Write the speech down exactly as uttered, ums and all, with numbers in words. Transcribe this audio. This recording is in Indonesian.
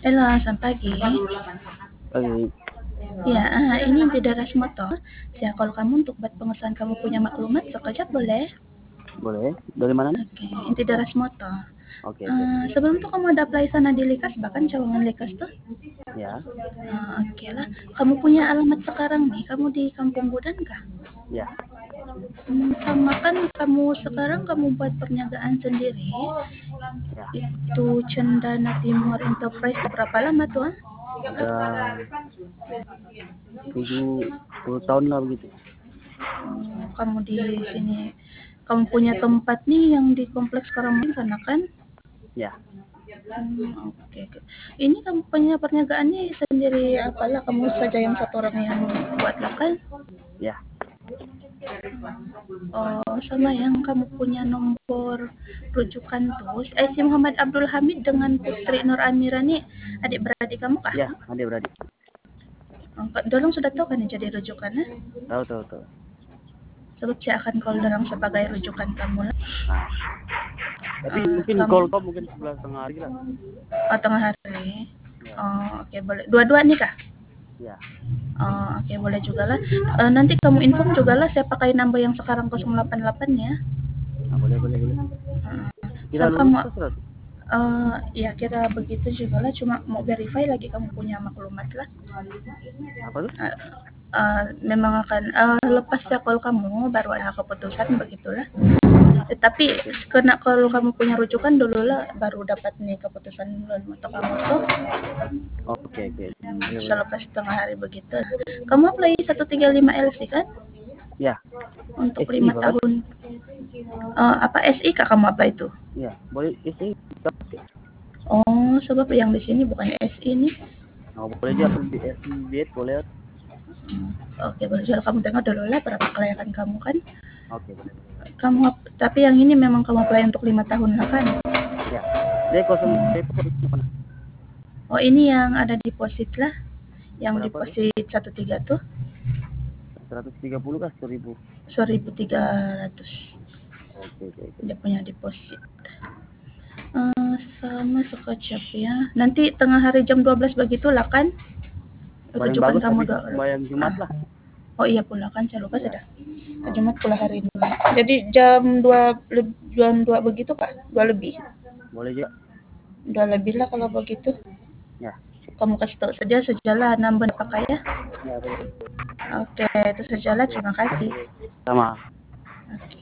Halo, selamat pagi. Pagi. Ya, ah, ini di Daras Motor. Saya call kamu untuk buat pengesahan kamu punya maklumat sekejap boleh? Boleh. Dari mana nih? Oke, ini Daras Motor. Oke, oke. Eh, sebelum itu kamu ada apply sana di Likas, bahkan cawangan Likas tuh. Ya, Ah, Oke lah. Kamu punya alamat sekarang nih, kamu di Kampung Budan kah? ya, Hmm, sama kan kamu sekarang kamu buat perniagaan sendiri, ya. itu Cendana Timur Enterprise berapa lama tuh? Ah? Udah tujuh puluh tahun lah begitu. Oh, kamu di sini, kamu punya tempat nih yang di kompleks Karangming sana kan? Ya, Hmm, oke, oke. Ini kamu punya perniagaannya sendiri apalah kamu saja yang satu orang yang buat lah kan? ya. Oh, sama yang kamu punya nomor rujukan tuh. Eh, si Muhammad Abdul Hamid dengan Putri Nur Amira nih adik beradik kamu kah? Ya, adik-beradik. Oh, Dorong sudah tahu kan yang jadi rujukannya? Tahu, tahu, tahu. Sebab saya akan call Dorong sebagai rujukan kamu lah. Nah, tapi Eh, mungkin kamu call kau mungkin sebelah setengah hari lah. oh, tengah hari. Ya, Oh, oke boleh. Dua-dua nih kah? ya. Oh, oke boleh juga lah. Eh, nanti kamu inform juga lah saya pakai number yang sekarang nol delapan delapan ya. Nah, boleh, boleh, boleh. Uh, Kira sama lulus kamu pas surat. eh ya kira begitu juga lah. Cuma mau verify lagi kamu punya maklumat lah. Apa tuh? Eh, eh, memang akan eh, lepas ya call kamu baru ada keputusan begitulah. Eh, tapi Oke, oke. kena kalau kamu punya rujukan dulu lah baru dapat nih keputusan untuk kamu tuh. Oke, oke. Boleh, boleh. Selepas setengah hari begitu. Kamu apply seratus tiga puluh lima L C kan? Ya, Untuk S I lima bahkan. tahun. Eh, apa S I kak kamu apa itu? Ya, boleh S I. Oh, sebab yang di sini bukan S I nih. Nah, boleh juga di S I B boleh. Oke, boleh jual kamu tengok dulu lah berapa kelayakan kamu kan. Oke, boleh, boleh. Kamu tapi yang ini memang kamu apply untuk lima tahun lah kan? Ya. Dia kosong D P mana? Oh, ini yang ada deposit lah. Yang Berapa tuh? deposit satu tiga tuh seratus tiga puluh kah seribu? seribu tiga ratus. Oke, oke, oke. Dia punya deposit. Eh, sama sekejap ya. Nanti tengah hari jam dua belas begitulah kan? Paling Rujukan bagus kamu habis do. sembahyang Jumat Ah. lah. Oh iya pula kan saya lupa Ya. sudah. Jumat pula hari ini. Jadi jam dua leb- jam dua begitu kah? Dua lebih. Boleh juga. Dua lebih lah kalau begitu. Ya. Kamu kasih tahu saja sejalan nambah pakai ya. Ya, boleh. Oke, itu sajalah. Oke. Terima kasih. Sama. Oke.